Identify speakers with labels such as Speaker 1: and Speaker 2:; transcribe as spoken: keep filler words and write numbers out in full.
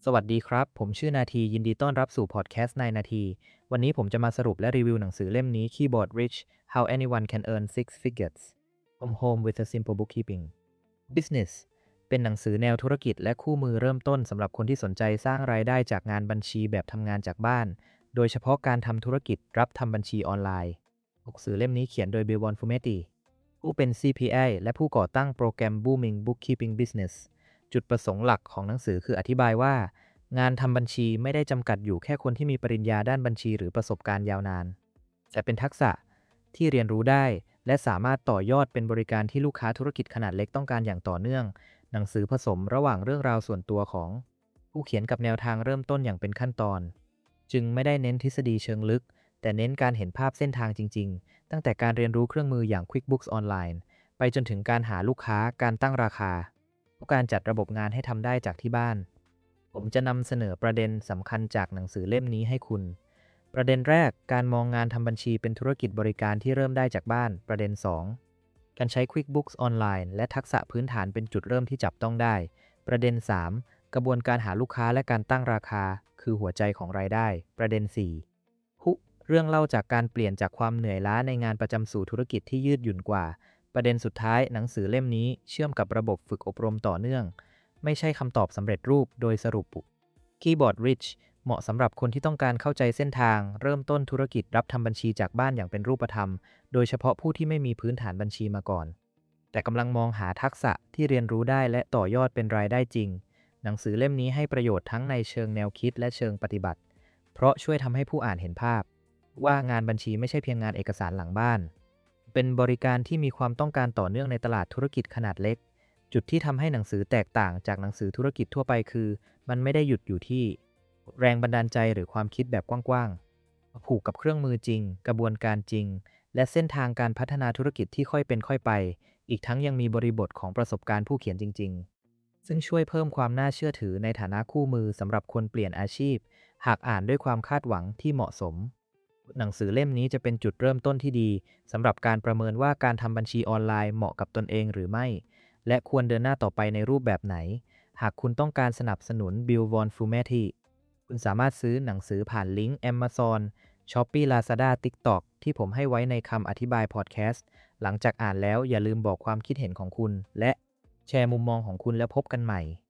Speaker 1: สวัสดีครับ ผมชื่อนาทียินดีต้อนรับสู่พอดแคสต์ในนาที วันนี้ผมจะมาสรุปและรีวิวหนังสือเล่มนี้ Keyboard Rich How Anyone Can Earn Six Figures From Home with a Simple Bookkeeping Business เป็นหนังสือแนวธุรกิจและคู่มือเริ่มต้นสำหรับคนที่สนใจสร้างรายได้จากงานบัญชีแบบทำงานจากบ้าน โดยเฉพาะการทำธุรกิจรับทำบัญชีออนไลน์หนังสือเล่มนี้เขียนโดย Bill Von Fumetti ผู้เป็น ซี พี เอ และผู้ก่อตั้งโปรแกรม Booming Bookkeeping Business จุดประสงค์หลักของหนังสือคืออธิบายว่า งานทำบัญชีไม่ได้จำกัดอยู่แค่คนที่มีปริญญาด้านบัญชีหรือประสบการณ์ยาวนาน แต่เป็นทักษะที่เรียนรู้ได้และสามารถต่อยอดเป็นบริการที่ลูกค้าธุรกิจขนาดเล็กต้องการอย่างต่อเนื่อง หนังสือผสมระหว่างเรื่องราวส่วนตัวของผู้เขียนกับแนวทางเริ่มต้นอย่างเป็นขั้นตอน จึงไม่ได้เน้นทฤษฎีเชิงลึก แต่เน้นการเห็นภาพเส้นทางจริงๆ ตั้งแต่การเรียนรู้เครื่องมืออย่าง QuickBooks ออนไลน์ไปจนถึงการหาลูกค้า การตั้งราคาการจัดระบบงานให้ทำได้จากที่บ้านผมจะนำเสนอประเด็นสำคัญจากหนังสือเล่มนี้ให้คุณ ประเด็นแรก การมองงานทำบัญชีเป็นธุรกิจบริการที่เริ่มได้จากบ้าน ประเด็น สอง การใช้ QuickBooks ออนไลน์และทักษะพื้นฐานเป็นจุดเริ่มที่จับต้องได้ ประเด็น สาม กระบวนการหาลูกค้าและการตั้งราคา คือหัวใจของรายได้ ประเด็น สี่ หุเรื่องเล่าจากการเปลี่ยนจากความเหนื่อยล้าในงานประจำสู่ธุรกิจที่ยืดหยุ่นกว่า ประเด็นสุดท้าย หนังสือเล่มนี้เชื่อมกับระบบฝึกอบรมต่อเนื่อง ไม่ใช่คำตอบสำเร็จรูปโดยสรุป Keyboard Rich เหมาะสำหรับคนที่ต้องการเข้าใจเส้นทางเริ่มต้นธุรกิจรับทำบัญชีจากบ้านอย่างเป็นรูปธรรม โดยเฉพาะผู้ที่ไม่มีพื้นฐานบัญชีมาก่อน แต่กำลังมองหาทักษะที่เรียนรู้ได้และต่อยอดเป็นรายได้จริง หนังสือเล่มนี้ให้ประโยชน์ทั้งในเชิงแนวคิดและเชิงปฏิบัติ เพราะช่วยทำให้ผู้อ่านเห็นภาพ ว่างานบัญชีไม่ใช่เพียงงานเอกสารหลังบ้าน เป็นบริการที่มีความต้องการต่อเนื่องในตลาดธุรกิจขนาดเล็ก จุดที่ทำให้หนังสือแตกต่างจากหนังสือธุรกิจทั่วไปคือ มันไม่ได้หยุดอยู่ที่แรงบันดาลใจหรือความคิดแบบกว้างๆผูกกับเครื่องมือจริง กระบวนการจริง และเส้นทางการพัฒนาธุรกิจที่ค่อยเป็นค่อยไป อีกทั้งยังมีบริบทของประสบการณ์ผู้เขียนจริงๆ ซึ่งช่วยเพิ่มความน่าเชื่อถือในฐานะคู่มือสำหรับคนเปลี่ยนอาชีพ หากอ่านด้วยความคาดหวังที่เหมาะสม หนังสือเล่มนี้จะเป็นจุดเริ่มต้นที่ดีสำหรับการประเมินว่าการทำบัญชีออนไลน์เหมาะกับตนเองหรือไม่ และควรเดินหน้าต่อไปในรูปแบบไหน หากคุณต้องการสนับสนุน Bill Von Fumetti คุณสามารถซื้อหนังสือผ่านลิงก์ Amazon Shopee Lazada TikTok ที่ผมให้ไว้ในคำอธิบายพอดแคสต์ หลังจากอ่านแล้วอย่าลืมบอกความคิดเห็นของคุณ และแชร์มุมมองของคุณแล้วพบกันใหม่